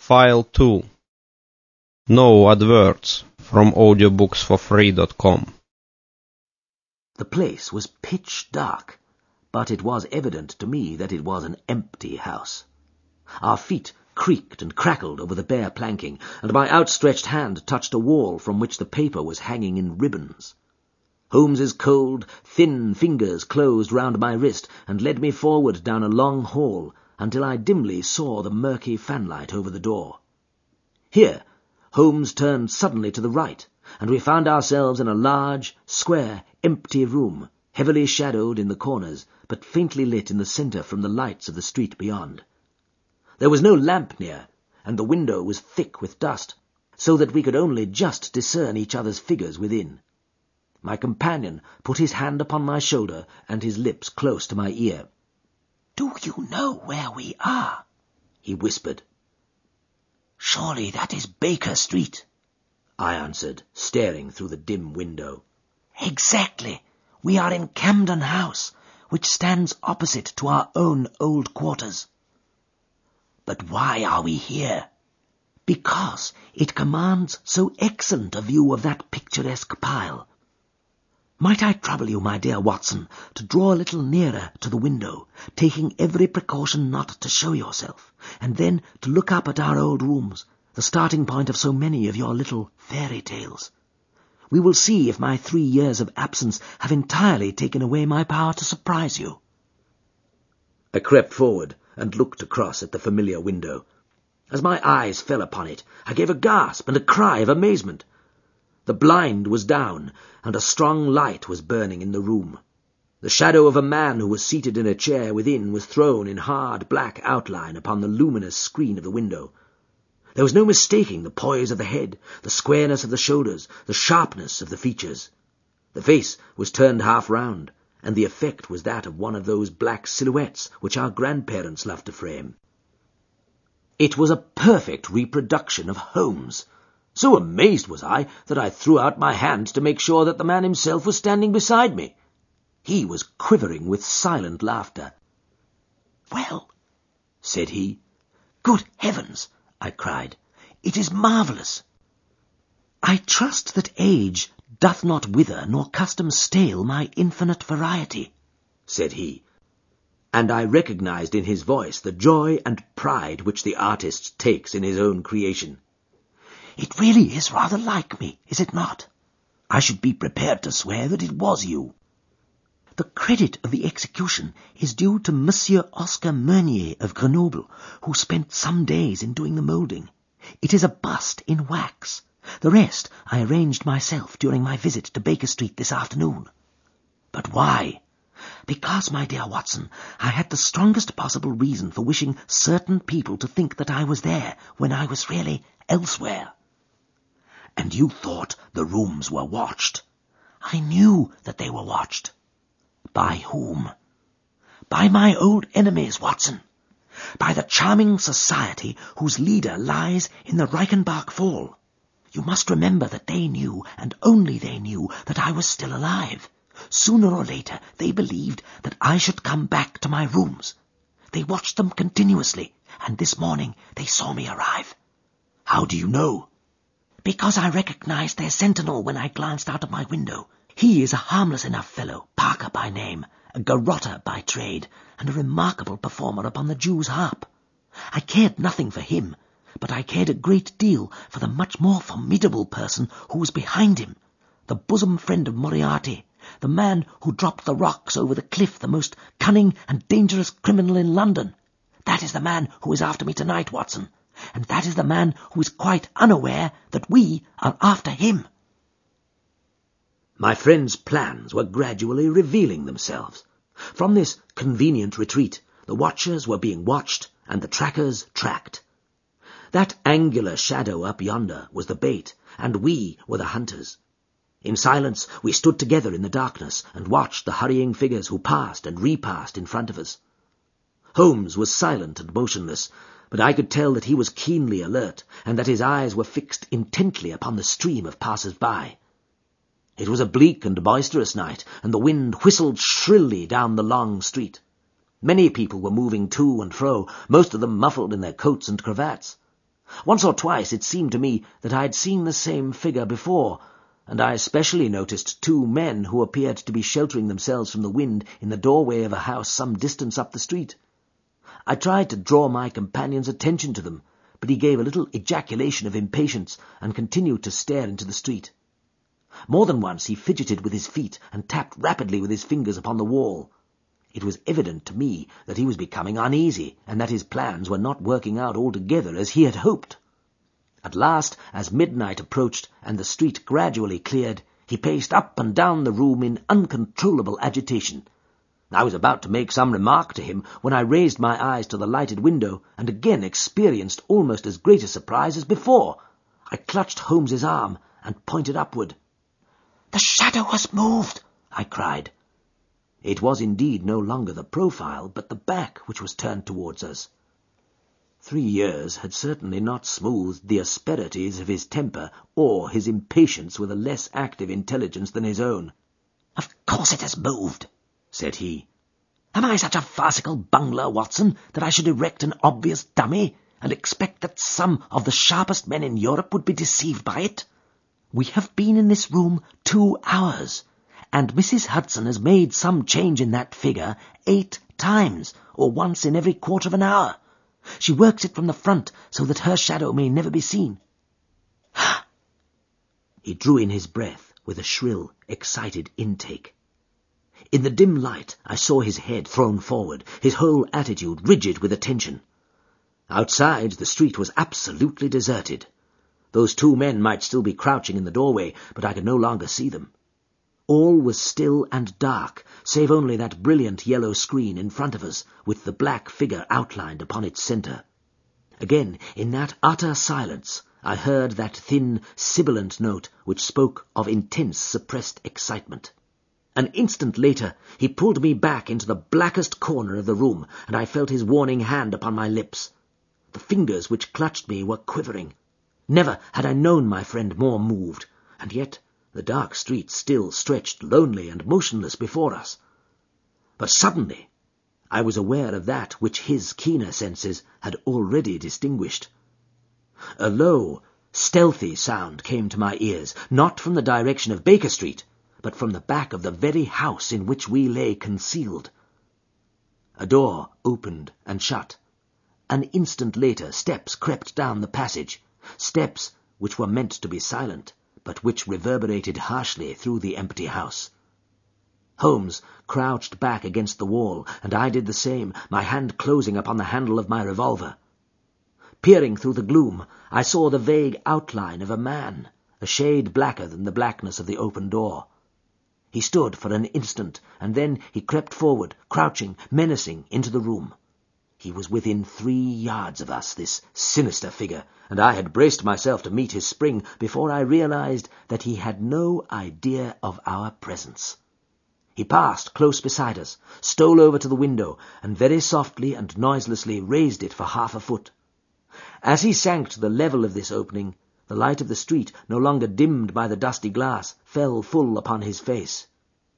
File 2. No adverts from audiobooksforfree.com. The place was pitch dark, but it was evident to me that it was an empty house. Our feet creaked and crackled over the bare planking, and my outstretched hand touched a wall from which the paper was hanging in ribbons. Holmes's cold, thin fingers closed round my wrist and led me forward down a long hall until I dimly saw the murky fanlight over the door. Here, Holmes turned suddenly to the right, and we found ourselves in a large, square, empty room, heavily shadowed in the corners, but faintly lit in the centre from the lights of the street beyond. There was no lamp near, and the window was thick with dust, so that we could only just discern each other's figures within. My companion put his hand upon my shoulder and his lips close to my ear. "Do you know where we are?" he whispered. "Surely that is Baker Street," I answered, staring through the dim window. "Exactly. We are in Camden House, which stands opposite to our own old quarters." "But why are we here?" "Because it commands so excellent a view of that picturesque pile. Might I trouble you, my dear Watson, to draw a little nearer to the window, taking every precaution not to show yourself, and then to look up at our old rooms, the starting point of so many of your little fairy tales. We will see if my 3 years of absence have entirely taken away my power to surprise you." I crept forward and looked across at the familiar window. As my eyes fell upon it, I gave a gasp and a cry of amazement. The blind was down, and a strong light was burning in the room. The shadow of a man who was seated in a chair within was thrown in hard black outline upon the luminous screen of the window. There was no mistaking the poise of the head, the squareness of the shoulders, the sharpness of the features. The face was turned half round, and the effect was that of one of those black silhouettes which our grandparents loved to frame. It was a perfect reproduction of Holmes. So amazed was I that I threw out my hand to make sure that the man himself was standing beside me. He was quivering with silent laughter. "Well," said he. "Good heavens!" I cried. "It is marvellous." "I trust that age doth not wither nor custom stale my infinite variety," said he, and I recognized in his voice the joy and pride which the artist takes in his own creation. "It really is rather like me, is it not? I should be prepared to swear that it was you." "The credit of the execution is due to Monsieur Oscar Meunier of Grenoble, who spent some days in doing the moulding. It is a bust in wax. The rest I arranged myself during my visit to Baker Street this afternoon." "But why?" "Because, my dear Watson, I had the strongest possible reason for wishing certain people to think that I was there when I was really elsewhere." "And you thought the rooms were watched?" "I knew that they were watched." "By whom?" "By my old enemies, Watson. By the charming society whose leader lies in the Reichenbach Fall. You must remember that they knew, and only they knew, that I was still alive. Sooner or later they believed that I should come back to my rooms. They watched them continuously, and this morning they saw me arrive." "How do you know?" "Because I recognized their sentinel when I glanced out of my window. He is a harmless enough fellow, Parker by name, a garrotter by trade, and a remarkable performer upon the Jew's harp. I cared nothing for him, but I cared a great deal for the much more formidable person who was behind him, the bosom friend of Moriarty, the man who dropped the rocks over the cliff, the most cunning and dangerous criminal in London. That is the man who is after me tonight, Watson, and that is the man who is quite unaware that we are after him." My friend's plans were gradually revealing themselves. From this convenient retreat, the watchers were being watched and the trackers tracked. That angular shadow up yonder was the bait, and we were the hunters. In silence we stood together in the darkness and watched the hurrying figures who passed and repassed in front of us. Holmes was silent and motionless, but I could tell that he was keenly alert, and that his eyes were fixed intently upon the stream of passers-by. It was a bleak and boisterous night, and the wind whistled shrilly down the long street. Many people were moving to and fro, most of them muffled in their coats and cravats. Once or twice it seemed to me that I had seen the same figure before, and I especially noticed 2 men who appeared to be sheltering themselves from the wind in the doorway of a house some distance up the street. I tried to draw my companion's attention to them, but he gave a little ejaculation of impatience and continued to stare into the street. More than once he fidgeted with his feet and tapped rapidly with his fingers upon the wall. It was evident to me that he was becoming uneasy and that his plans were not working out altogether as he had hoped. At last, as midnight approached and the street gradually cleared, he paced up and down the room in uncontrollable agitation. I was about to make some remark to him when I raised my eyes to the lighted window and again experienced almost as great a surprise as before. I clutched Holmes's arm and pointed upward. "The shadow has moved!" I cried. It was indeed no longer the profile, but the back which was turned towards us. 3 years had certainly not smoothed the asperities of his temper or his impatience with a less active intelligence than his own. "Of course it has moved," said he. "Am I such a farcical bungler, Watson, that I should erect an obvious dummy and expect that some of the sharpest men in Europe would be deceived by it? We have been in this room 2 hours, and Mrs. Hudson has made some change in that figure 8 times, or once in every quarter of an hour. She works it from the front so that her shadow may never be seen." He drew in his breath with a shrill, excited intake. In the dim light I saw his head thrown forward, his whole attitude rigid with attention. Outside, the street was absolutely deserted. Those 2 men might still be crouching in the doorway, but I could no longer see them. All was still and dark, save only that brilliant yellow screen in front of us, with the black figure outlined upon its centre. Again, in that utter silence, I heard that thin, sibilant note which spoke of intense, suppressed excitement. An instant later, he pulled me back into the blackest corner of the room, and I felt his warning hand upon my lips. The fingers which clutched me were quivering. Never had I known my friend more moved, and yet the dark street still stretched lonely and motionless before us. But suddenly I was aware of that which his keener senses had already distinguished. A low, stealthy sound came to my ears, not from the direction of Baker Street, but from the back of the very house in which we lay concealed. A door opened and shut. An instant later steps crept down the passage, steps which were meant to be silent, but which reverberated harshly through the empty house. Holmes crouched back against the wall, and I did the same, my hand closing upon the handle of my revolver. Peering through the gloom, I saw the vague outline of a man, a shade blacker than the blackness of the open door. He stood for an instant, and then he crept forward, crouching, menacing, into the room. He was within 3 yards of us, this sinister figure, and I had braced myself to meet his spring before I realized that he had no idea of our presence. He passed close beside us, stole over to the window, and very softly and noiselessly raised it for half a foot. As he sank to the level of this opening, the light of the street, no longer dimmed by the dusty glass, fell full upon his face.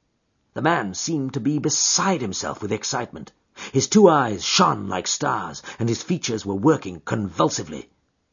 The man seemed to be beside himself with excitement. His 2 eyes shone like stars, and his features were working convulsively.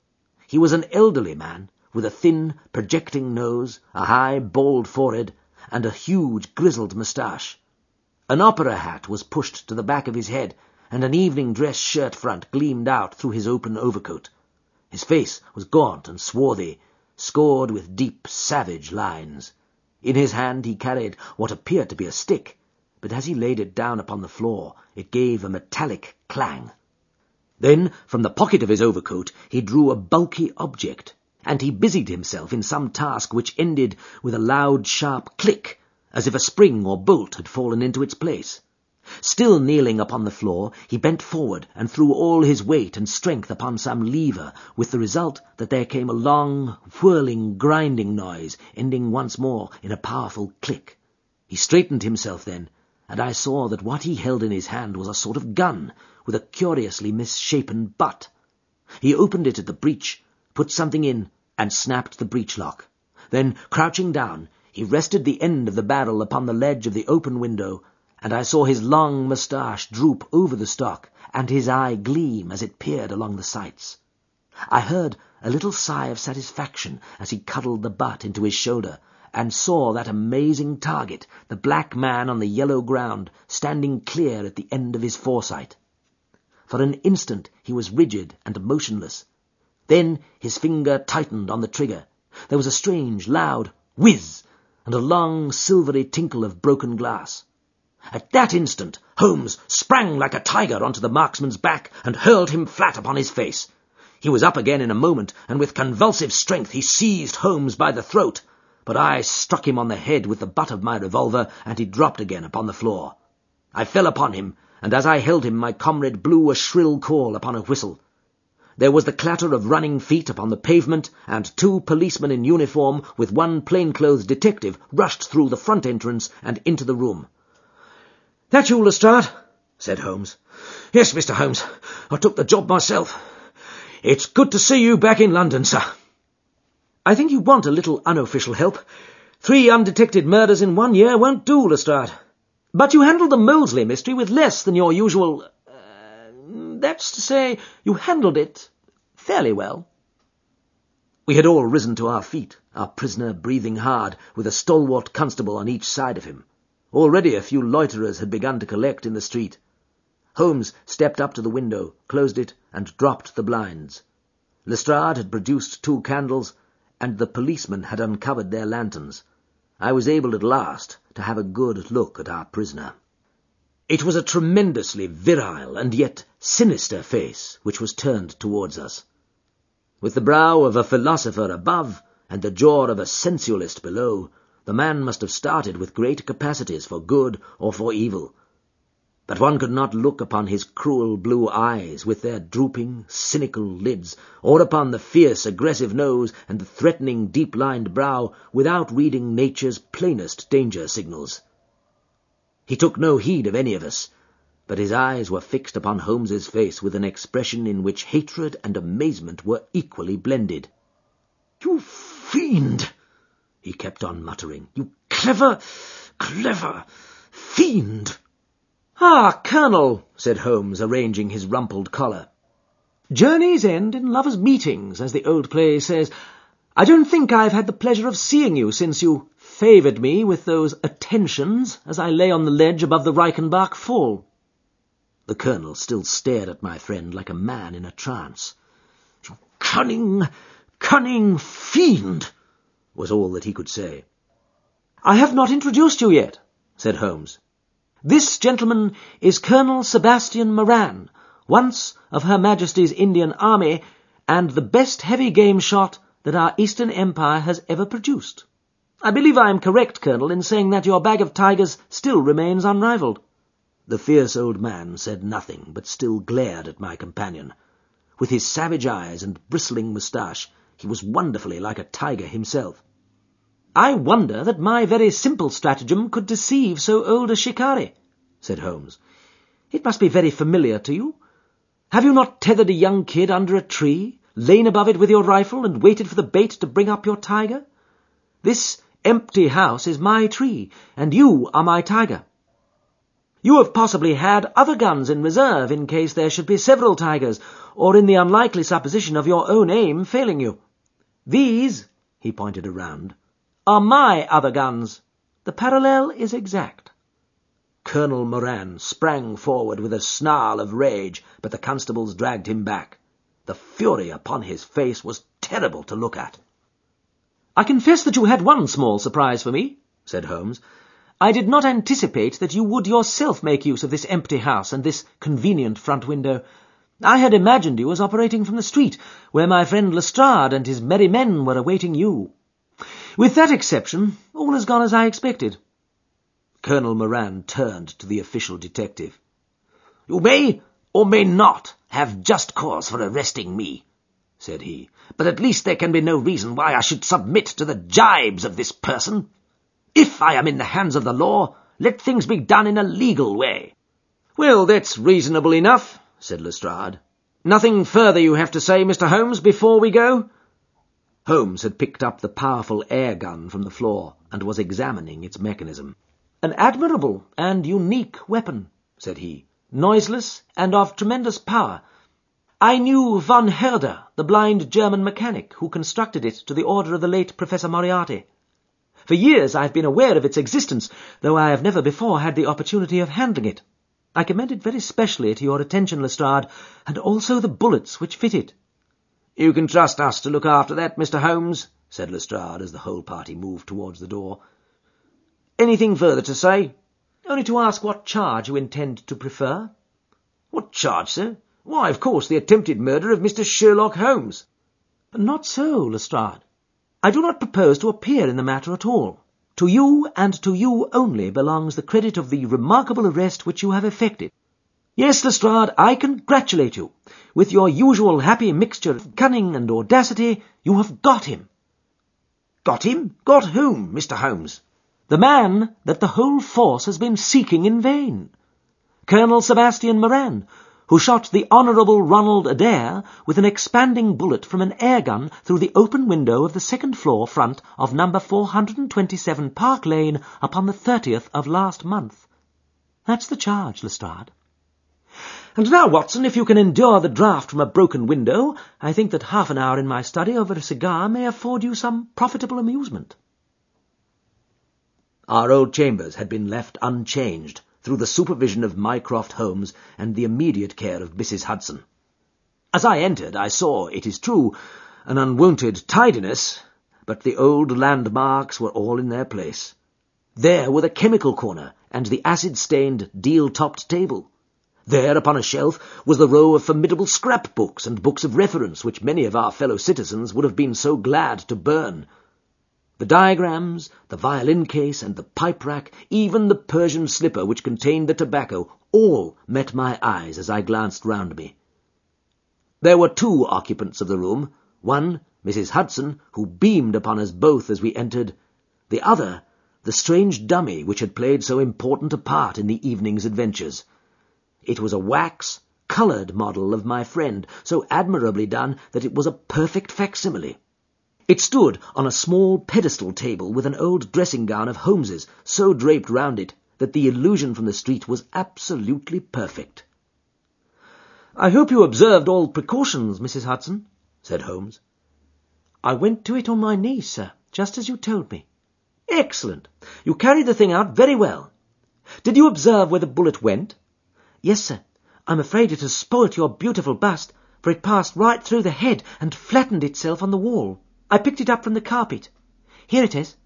He was an elderly man, with a thin, projecting nose, a high, bald forehead, and a huge, grizzled moustache. An opera hat was pushed to the back of his head, and an evening dress shirt front gleamed out through his open overcoat. His face was gaunt and swarthy, scored with deep, savage lines. In his hand he carried what appeared to be a stick, but as he laid it down upon the floor, it gave a metallic clang. Then, from the pocket of his overcoat, he drew a bulky object, and he busied himself in some task which ended with a loud, sharp click, as if a spring or bolt had fallen into its place. Still kneeling upon the floor, he bent forward and threw all his weight and strength upon some lever, with the result that there came a long, whirling, grinding noise, ending once more in a powerful click. He straightened himself then, and I saw that what he held in his hand was a sort of gun, with a curiously misshapen butt. He opened it at the breech, put something in, and snapped the breech lock. Then, crouching down, he rested the end of the barrel upon the ledge of the open window, and I saw his long moustache droop over the stock, and his eye gleam as it peered along the sights. I heard a little sigh of satisfaction as he cuddled the butt into his shoulder, and saw that amazing target, the black man on the yellow ground, standing clear at the end of his foresight. For an instant he was rigid and motionless. Then his finger tightened on the trigger. There was a strange, loud whiz, and a long, silvery tinkle of broken glass. At that instant, Holmes sprang like a tiger onto the marksman's back and hurled him flat upon his face. He was up again in a moment, and with convulsive strength he seized Holmes by the throat, but I struck him on the head with the butt of my revolver, and he dropped again upon the floor. I fell upon him, and as I held him my comrade blew a shrill call upon a whistle. There was the clatter of running feet upon the pavement, and 2 policemen in uniform with 1 plainclothes detective rushed through the front entrance and into the room. "That you, Lestrade?" said Holmes. "Yes, Mr. Holmes. I took the job myself. It's good to see you back in London, sir." "I think you want a little unofficial help. 3 undetected murders in 1 year won't do, Lestrade. But you handled the Molesley mystery with less than your usual... that's to say, you handled it fairly well." We had all risen to our feet, our prisoner breathing hard, with a stalwart constable on each side of him. Already a few loiterers had begun to collect in the street. Holmes stepped up to the window, closed it, and dropped the blinds. Lestrade had produced 2 candles, and the policemen had uncovered their lanterns. I was able at last to have a good look at our prisoner. It was a tremendously virile and yet sinister face which was turned towards us. With the brow of a philosopher above and the jaw of a sensualist below, the man must have started with great capacities for good or for evil. But one could not look upon his cruel blue eyes with their drooping, cynical lids, or upon the fierce, aggressive nose and the threatening, deep-lined brow without reading nature's plainest danger signals. He took no heed of any of us, but his eyes were fixed upon Holmes's face with an expression in which hatred and amazement were equally blended. "You fiend!" he kept on muttering. "You clever fiend!" "Ah, Colonel," said Holmes, arranging his rumpled collar. "Journeys end in lovers' meetings, as the old play says. I don't think I've had the pleasure of seeing you since you favoured me with those attentions as I lay on the ledge above the Reichenbach Fall." The Colonel still stared at my friend like a man in a trance. "You cunning fiend!" was all that he could say. "I have not introduced you yet," said Holmes. "This gentleman is Colonel Sebastian Moran, once of Her Majesty's Indian Army, and the best heavy game shot that our Eastern Empire has ever produced. I believe I am correct, Colonel, in saying that your bag of tigers still remains unrivalled." The fierce old man said nothing, but still glared at my companion. With his savage eyes and bristling moustache, he was wonderfully like a tiger himself. "I wonder that my very simple stratagem could deceive so old a shikari," said Holmes. "It must be very familiar to you. Have you not tethered a young kid under a tree, lain above it with your rifle, and waited for the bait to bring up your tiger? This empty house is my tree, and you are my tiger. You have possibly had other guns in reserve in case there should be several tigers, or in the unlikely supposition of your own aim failing you. These," he pointed around, "are my other guns. The parallel is exact." Colonel Moran sprang forward with a snarl of rage, but the constables dragged him back. The fury upon his face was terrible to look at. "I confess that you had one small surprise for me," said Holmes. "I did not anticipate that you would yourself make use of this empty house and this convenient front window. I had imagined you as operating from the street, where my friend Lestrade and his merry men were awaiting you. With that exception, all has gone as I expected." Colonel Moran turned to the official detective. "You may or may not have just cause for arresting me," said he, "but at least there can be no reason why I should submit to the gibes of this person. If I am in the hands of the law, let things be done in a legal way." "Well, that's reasonable enough," said Lestrade. "Nothing further you have to say, Mr. Holmes, before we go?" Holmes had picked up the powerful air gun from the floor and was examining its mechanism. "An admirable and unique weapon," said he, "noiseless and of tremendous power. I knew von Herder, the blind German mechanic who constructed it to the order of the late Professor Moriarty. For years I have been aware of its existence, though I have never before had the opportunity of handling it. I commend it very specially to your attention, Lestrade, and also the bullets which fit it." "You can trust us to look after that, Mr. Holmes," said Lestrade as the whole party moved towards the door. "Anything further to say?" "Only to ask what charge you intend to prefer." "What charge, sir? Why, of course, the attempted murder of Mr. Sherlock Holmes." "Not so, Lestrade. I do not propose to appear in the matter at all. To you, and to you only, belongs the credit of the remarkable arrest which you have effected. Yes, Lestrade, I congratulate you. With your usual happy mixture of cunning and audacity, you have got him." "Got him? Got whom, Mr. Holmes?" "The man that the whole force has been seeking in vain. Colonel Sebastian Moran, who shot the Honourable Ronald Adair with an expanding bullet from an air-gun through the open window of the second-floor front of number 427 Park Lane upon the 30th of last month. That's the charge, Lestrade. And now, Watson, if you can endure the draught from a broken window, I think that half an hour in my study over a cigar may afford you some profitable amusement." Our old chambers had been left unchanged, through the supervision of Mycroft Holmes and the immediate care of Mrs. Hudson. As I entered, I saw, it is true, an unwonted tidiness, but the old landmarks were all in their place. There were the chemical corner and the acid-stained, deal-topped table. There, upon a shelf, was the row of formidable scrap-books and books of reference which many of our fellow citizens would have been so glad to burn. The diagrams, the violin case, and the pipe-rack, even the Persian slipper which contained the tobacco, all met my eyes as I glanced round me. There were two occupants of the room, one, Mrs. Hudson, who beamed upon us both as we entered, the other, the strange dummy which had played so important a part in the evening's adventures. It was a wax, coloured model of my friend, so admirably done that it was a perfect facsimile. It stood on a small pedestal table with an old dressing-gown of Holmes's, so draped round it that the illusion from the street was absolutely perfect. "I hope you observed all precautions, Mrs. Hudson," said Holmes. "I went to it on my knees, sir, just as you told me." "Excellent. You carried the thing out very well. Did you observe where the bullet went?" "Yes, sir. I'm afraid it has spoilt your beautiful bust, for it passed right through the head and flattened itself on the wall. I picked it up from the carpet. Here it is."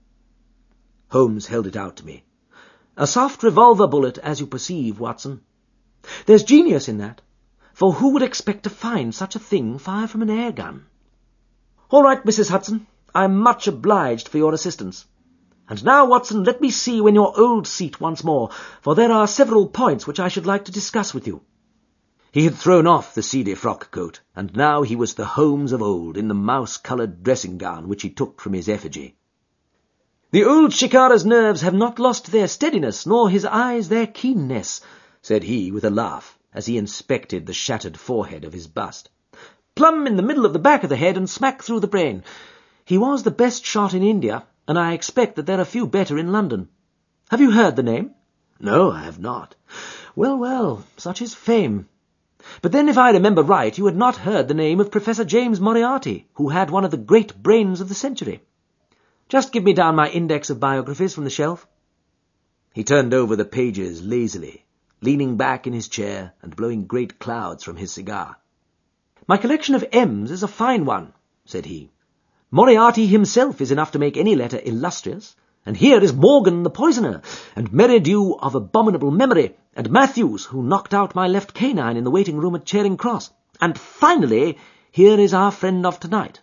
Holmes held it out to me. "A soft revolver bullet, as you perceive, Watson. There's genius in that, for who would expect to find such a thing fired from an air-gun? All right, Mrs. Hudson, I'm much obliged for your assistance. And now, Watson, let me see you in your old seat once more, for there are several points which I should like to discuss with you." He had thrown off the seedy frock-coat, and now he was the Holmes of old in the mouse-coloured dressing-gown which he took from his effigy. "The old shikara's nerves have not lost their steadiness, nor his eyes their keenness," said he with a laugh, as he inspected the shattered forehead of his bust. "Plumb in the middle of the back of the head and smack through the brain. He was the best shot in India, and I expect that there are few better in London. Have you heard the name?" "No, I have not." Well, well, such is fame. But then, if I remember right, you had not heard the name of Professor James Moriarty, who had one of the great brains of the century. Just give me down my index of biographies from the shelf." He turned over the pages lazily, leaning back in his chair and blowing great clouds from his cigar. "My collection of M's is a fine one," said he. "Moriarty himself is enough to make any letter illustrious, and here is Morgan the poisoner, and Merridew of abominable memory, and Matthews, who knocked out my left canine in the waiting-room at Charing Cross, and finally, here is our friend of tonight."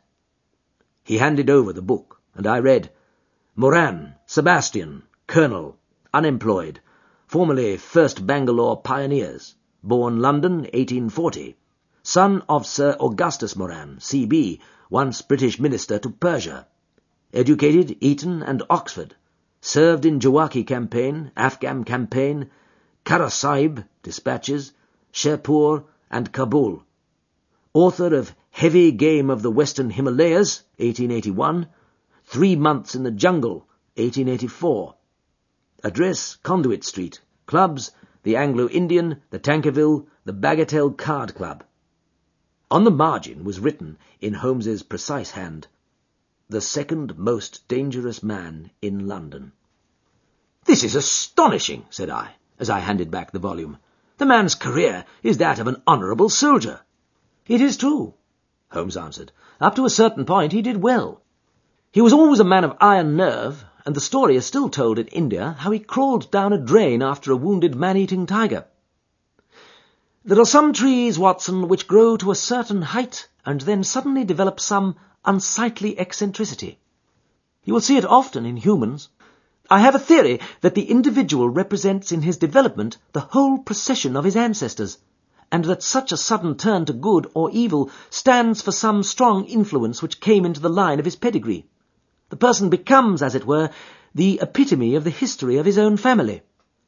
He handed over the book, and I read, "Moran, Sebastian, Colonel, unemployed, formerly 1st Bangalore Pioneers, born London, 1840, son of Sir Augustus Moran, C.B., once British Minister to Persia, educated Eton and Oxford, served in Jawaki campaign, Afghan campaign, Kara Sahib dispatches, Sherpur and Kabul. Author of Heavy Game of the Western Himalayas, 1881, 3 Months in the Jungle, 1884. Address, Conduit Street. Clubs, the Anglo-Indian, the Tankerville, the Bagatelle Card Club." On the margin was written, in Holmes's precise hand, "The second most dangerous man in London." "This is astonishing," said I, as I handed back the volume. "The man's career is that of an honourable soldier." "It is true," Holmes answered. "Up to a certain point he did well. He was always a man of iron nerve, and the story is still told in India how he crawled down a drain after a wounded man-eating tiger. There are some trees, Watson, which grow to a certain height and then suddenly develop some unsightly eccentricity. You will see it often in humans. I have a theory that the individual represents in his development the whole procession of his ancestors, and that such a sudden turn to good or evil stands for some strong influence which came into the line of his pedigree. The person becomes, as it were, the epitome of the history of his own family."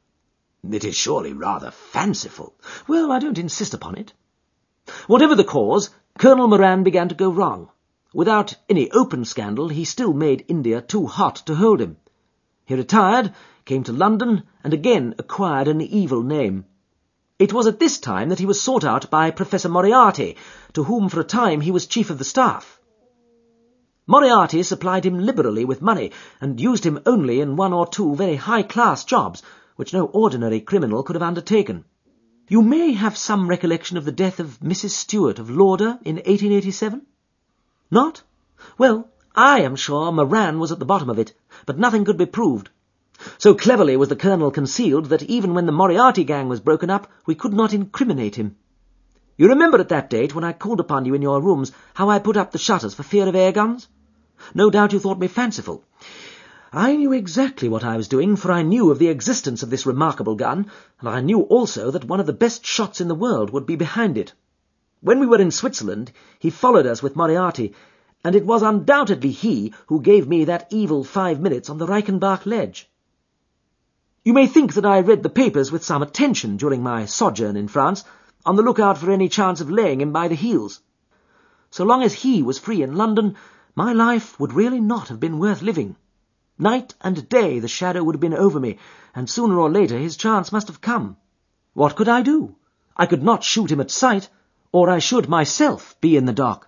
"It is surely rather fanciful." "Well, I don't insist upon it. Whatever the cause, Colonel Moran began to go wrong. Without any open scandal, he still made India too hot to hold him. He retired, came to London, and again acquired an evil name. It was at this time that he was sought out by Professor Moriarty, to whom for a time he was chief of the staff. Moriarty supplied him liberally with money, and used him only in one or two very high-class jobs, which no ordinary criminal could have undertaken. You may have some recollection of the death of Mrs. Stewart of Lauder in 1887? Not? Well, I am sure Moran was at the bottom of it, but nothing could be proved. So cleverly was the colonel concealed that even when the Moriarty gang was broken up, we could not incriminate him. You remember at that date, when I called upon you in your rooms, how I put up the shutters for fear of air guns? No doubt you thought me fanciful. I knew exactly what I was doing, for I knew of the existence of this remarkable gun, and I knew also that one of the best shots in the world would be behind it. When we were in Switzerland, he followed us with Moriarty, and it was undoubtedly he who gave me that evil 5 minutes on the Reichenbach ledge. You may think that I read the papers with some attention during my sojourn in France, on the lookout for any chance of laying him by the heels. So long as he was free in London, my life would really not have been worth living. Night and day the shadow would have been over me, and sooner or later his chance must have come. What could I do? I could not shoot him at sight, or I should myself be in the dock.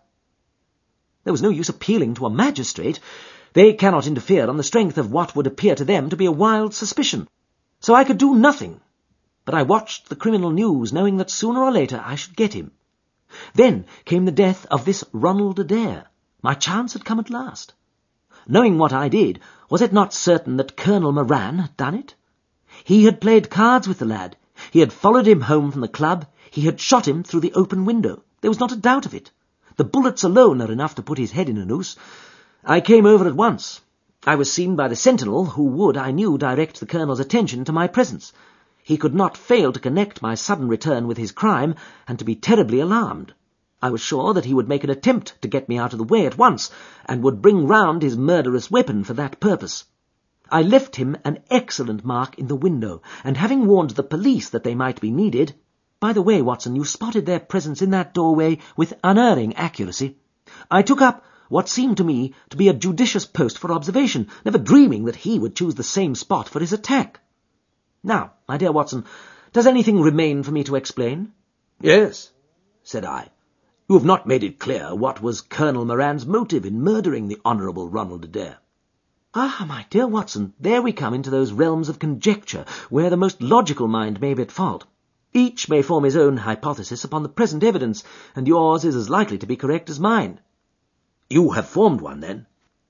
There was no use appealing to a magistrate. They cannot interfere on the strength of what would appear to them to be a wild suspicion. So I could do nothing. But I watched the criminal news, knowing that sooner or later I should get him. Then came the death of this Ronald Adair. My chance had come at last. Knowing what I did, was it not certain that Colonel Moran had done it? He had played cards with the lad. He had followed him home from the club. He had shot him through the open window. There was not a doubt of it. The bullets alone are enough to put his head in a noose. I came over at once. I was seen by the sentinel, who would, I knew, direct the colonel's attention to my presence. He could not fail to connect my sudden return with his crime, and to be terribly alarmed. I was sure that he would make an attempt to get me out of the way at once, and would bring round his murderous weapon for that purpose. I left him an excellent mark in the window, and having warned the police that they might be needed— By the way, Watson, you spotted their presence in that doorway with unerring accuracy. I took up what seemed to me to be a judicious post for observation, never dreaming that he would choose the same spot for his attack. Now, my dear Watson, does anything remain for me to explain? Yes, said I. You have not made it clear what was Colonel Moran's motive in murdering the Honourable Ronald Adair. Ah, my dear Watson, there we come into those realms of conjecture where the most logical mind may be at fault. Each may form his own hypothesis upon the present evidence, and yours is as likely to be correct as mine. You have formed one, then?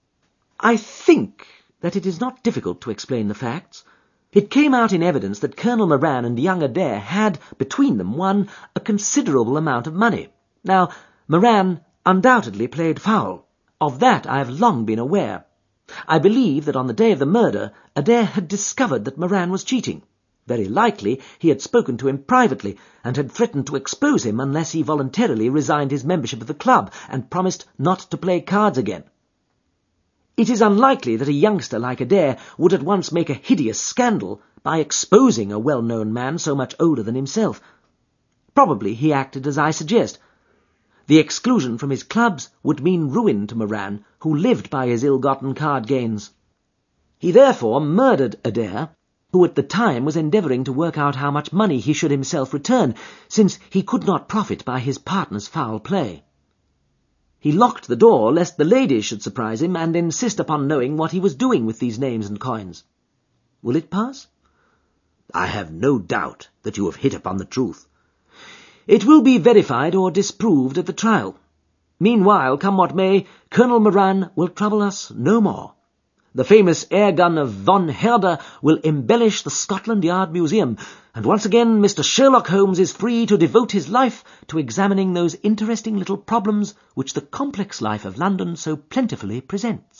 I think that it is not difficult to explain the facts. It came out in evidence that Colonel Moran and young Adair had, between them, won a considerable amount of money. Now, Moran undoubtedly played foul. Of that I have long been aware. I believe that on the day of the murder, Adair had discovered that Moran was cheating. Very likely he had spoken to him privately, and had threatened to expose him unless he voluntarily resigned his membership of the club, and promised not to play cards again. It is unlikely that a youngster like Adair would at once make a hideous scandal by exposing a well-known man so much older than himself. Probably he acted as I suggest. The exclusion from his clubs would mean ruin to Moran, who lived by his ill-gotten card gains. He therefore murdered Adair, who at the time was endeavouring to work out how much money he should himself return, since he could not profit by his partner's foul play. He locked the door lest the ladies should surprise him and insist upon knowing what he was doing with these names and coins. Will it pass? I have no doubt that you have hit upon the truth. It will be verified or disproved at the trial. Meanwhile, come what may, Colonel Moran will trouble us no more. The famous air gun of von Herder will embellish the Scotland Yard Museum, and once again Mr. Sherlock Holmes is free to devote his life to examining those interesting little problems which the complex life of London so plentifully presents.